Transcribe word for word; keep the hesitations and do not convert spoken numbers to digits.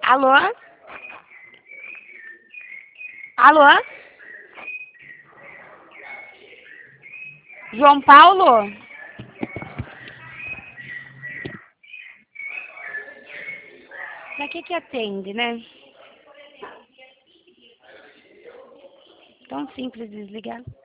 Alô? Alô? João Paulo? Pra que que atende, né? Tão simples desligar.